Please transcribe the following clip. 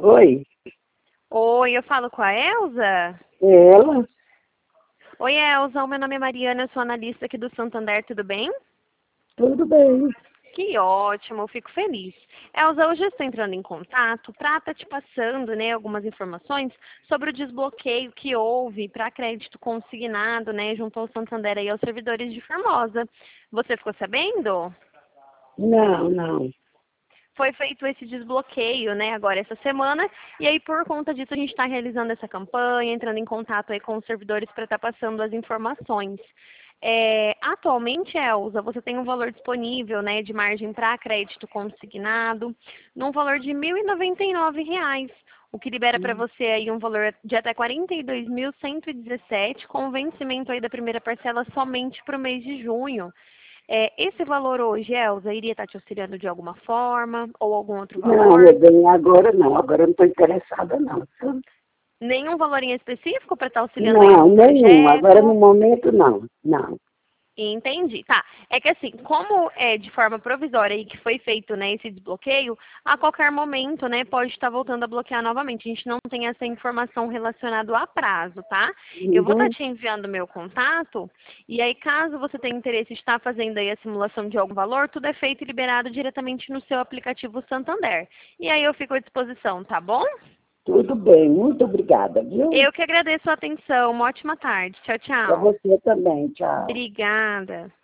Oi, Oi, eu falo com a Elza? é ela? Oi, Elza, o meu nome é Mariana, eu sou analista aqui do Santander, tudo bem? Tudo bem? Que ótimo, eu fico feliz. Elza, hoje eu estou entrando em contato para estar te passando, algumas informações sobre o desbloqueio que houve para crédito consignado, junto ao Santander e aos servidores de Formosa. Você ficou sabendo? Não, não. Foi feito esse desbloqueio, agora essa semana, e aí por conta disso a gente está realizando essa campanha, entrando em contato aí com os servidores para estar passando as informações. Atualmente, Elza, você tem um valor disponível, de margem para crédito consignado, num valor de R$ 1.099, o que libera para você aí um valor de até R$ 42.117, com vencimento aí da primeira parcela somente para o mês de junho. Esse valor hoje, Elza, iria estar te auxiliando de alguma forma ou algum outro Não, meu valor? bem, agora não. Agora eu não estou interessada, não. Nenhum valor em específico para estar auxiliando em Não, algum nenhum. Agora no projeto? momento, não. Não. Entendi. Tá. É que assim, como é de forma provisória e que foi feito, esse desbloqueio, a qualquer momento, pode estar voltando a bloquear novamente. A gente não tem essa informação relacionada a prazo, tá? Eu vou estar Uhum. te enviando meu contato e aí caso você tenha interesse em estar fazendo aí a simulação de algum valor, tudo é feito e liberado diretamente no seu aplicativo Santander. E aí eu fico à disposição, tá bom? Tudo bem. Muito obrigada, viu? Eu que agradeço a atenção. Uma ótima tarde. Tchau, Para tchau. você também. Tchau. Obrigada.